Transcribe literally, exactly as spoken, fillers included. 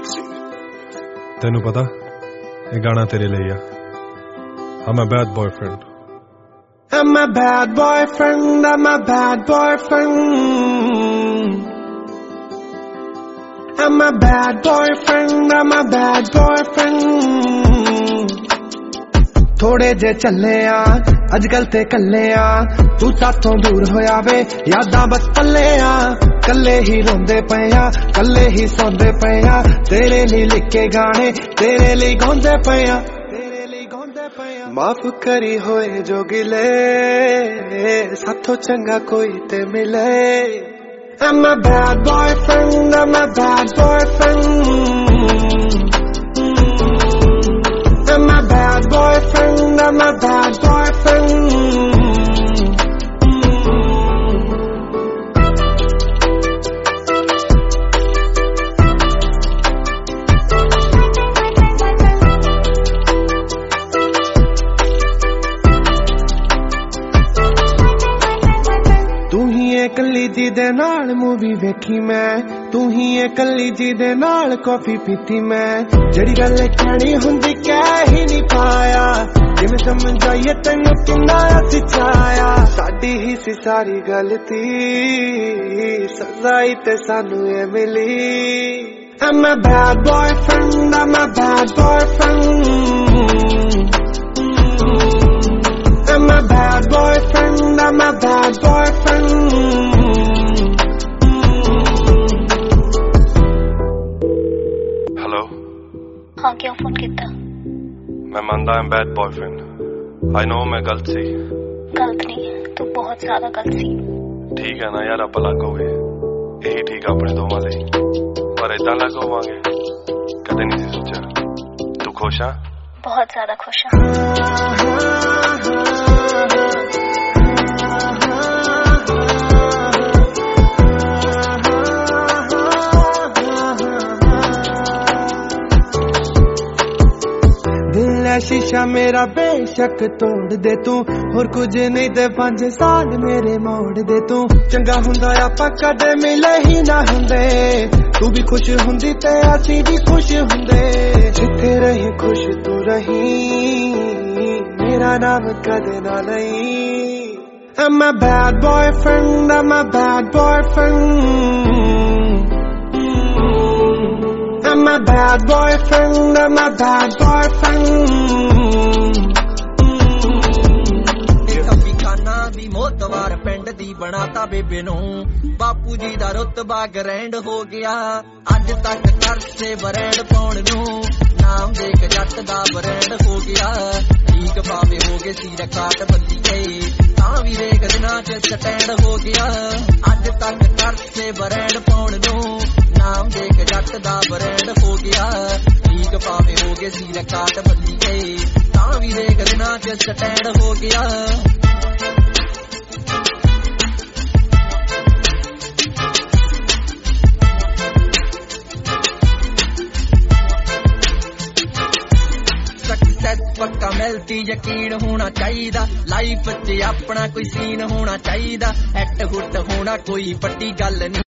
ਤੈਨੂੰ ਪਤਾ ਇਹ ਗਾਣਾ ਤੇਰੇ ਲਈ ਆ। I'm a bad boyfriend. I'm a bad boyfriend, I'm a bad boyfriend. I'm a bad boyfriend, I'm a bad boyfriend. थोड़े जे चले आ अजकल ते कल्ले आ, तू साथों दूर होया वे यादां बस पल्ले आ। कल्ले ही रोंदे पे आ, कल्ले ही सौंदे पे आ, तेरे लिए लिखे गाने तेरे लिए गाउंदे पे आ, तेरे लिए गाउंदे पे आ। माफ करी होए जो गिले साथों चंगा कोई ते मिले। I'm a bad boyfriend, I'm a bad boyfriend. I'm a bad boyfriend, I'm a bad boyfriend. तू ही कल्ली जी दे नाल मूवी वेखी मैं, तू ही कल्ली जी दे नाल कॉफी पीती मैं। जड़ी गल कहनी हुंदी कह ही नहीं पाया, जिवें समझ आईए तैनू किन्ना सिखाया। साडी ही सी सारी गलती, सजाई ते सानू ए मिली। I'm a bad boyfriend, I'm a bad boyfriend. I'm a bad boyfriend, I'm a bad boyfriend. Hello. हाँ, क्यों फोन किया? मैं मानता हूँ बैड बॉयफ्रेंड। आई नो मैं गलत सी। गलत नहीं, तू बहुत ज्यादा गलत सी। ठीक है ना यार, आप अलग हो गए, यही ठीक है अपने दोवां लई। पर इदां अलग होवांगे कदे नहीं सी सोचा। तू खुश आ? बहुत ज्यादा खुश हाँ। शीशा मेरा बेशक तोड़ दे तू, और कुछ नहीं ते पंज साल मेरे मोड़ दे तू। चंगा हुंदा आपां कदे मिले ही ना हुंदे, तू भी खुश हुंदी ते असीं भी खुश हुंदे। जिथे रही खुश तू रही, मेरा नाम कदे ना लई। I'm a bad boyfriend, I'm a bad boyfriend. I'm a bad boyfriend, I'm a bad boyfriend. कभी खाना भी मोतवार पिंड दी बनाता बेबे नू, बापू जी दा रुतबा ग्रैंड हो गया। अज तक कर से ब्रांड पाउण नू, नाम देख जट दा ब्रांड हो गया। ठीक पावे हो गए सी रिकॉर्ड बदली गए, तां भी रेख दिनां च स्टैंड हो गया। अज तक कर से ब्रांड पाउण नू, नाम देख जट दा ब्रांड हो गया। ठीक पावे हो गए सी रिकॉर्ड बदली गए, तां भी रेख दिनां च स्टैंड हो गया। पक्का मिलती यकीन होना चाहिदा, लाइफ च अपना कोई सीन होना चाहिदा। हैट हुट होना कोई बड़ी गल नहीं।